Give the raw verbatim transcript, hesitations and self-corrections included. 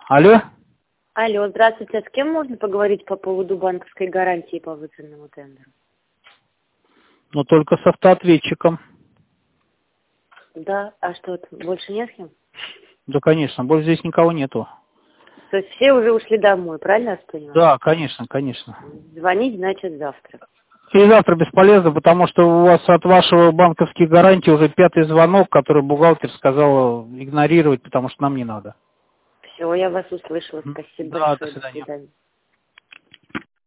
Алло? Алло, здравствуйте. А с кем можно поговорить по поводу банковской гарантии по выигранному тендеру? Ну, только с автоответчиком. Да, а что, больше не с кем? Да, конечно, больше здесь никого нету. То есть все уже ушли домой, правильно я понимаю? Да, конечно, конечно. Звонить, значит, завтра. И завтра бесполезно, потому что у вас от вашего банковских гарантий уже пятый звонок, который бухгалтер сказал игнорировать, потому что нам не надо. Все, я вас услышала. Спасибо Да, большое. до До свидания. свидания.